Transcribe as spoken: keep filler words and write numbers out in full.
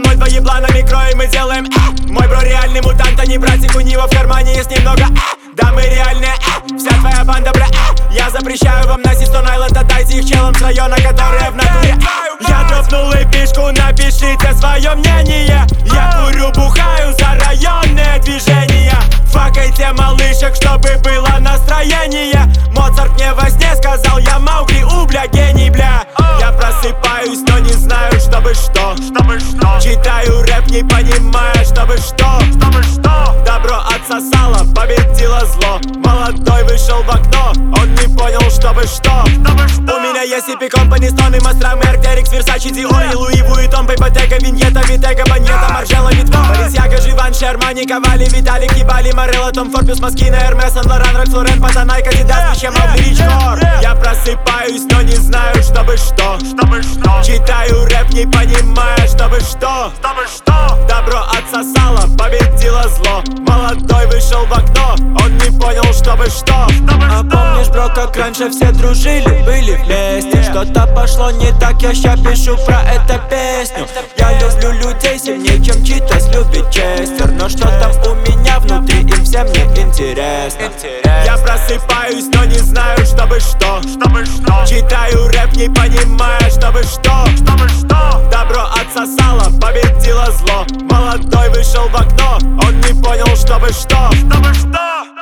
мной два еблана микро, и мы делаем э. Мой бро реальный мутант, а не братик, у него в кармане есть немного э. Да, мы реальные э. Вся твоя банда, бля, э. Я запрещаю вам на Систон Айленд, отдайте их челам с района, которые в натуре э. Я дропнул эпишку, напишите свое мнение. Я курю, бухаю за районные движения. Факайте малышек, чтобы было настроение. Моцарт мне во сне сказал, я Маугли, у, бля, гений, бля. Я просыпаюсь, но не знаю, чтобы что. Чтобы что? Читаю рэп, не понимая, чтобы что. Чтобы что? Добро отсосало, победило зло. Молодой вышел в окно, он не понял, чтобы что. Чтобы что? У меня есть и Company, Stone, Мастра, Мерктерикс, Версачи, Диори, Луи Вуитон, Пейпотека, Виньета, Витека, Банета, Маржела, Витва, Борисьяга, Живанши, Армани, Ковали, Виталик, Ебали, Морелло, Том Форд, плюс Москина, Эрмес, Сан Лоран, Ральф Лорен, Патанай, Кандидат, чем Маугли, Ричкор. Я просыпаюсь, но не знаю, чтобы что. Чтобы что? Читаю рэп, не понимая, чтобы что. Чтобы что? Добро отсосало, победило зло. Молодой вышел в окно, он не понял, чтобы что. Чтобы А что? помнишь, бро, как раньше все дружили, были вместе? Что-то пошло не так, я ща пишу про это песню. Я люблю людей сильнее, чем Читас любит Честер. Но что там у меня внутри, им всем не интересно. Я просыпаюсь, но не знаю, чтобы что. Чтобы что? Читаю рэп, не понимая, чтобы что. Чтобы что? Добро отсосало, победило зло. Молодой вышел в окно, он не понял, чтобы что. Чтобы что?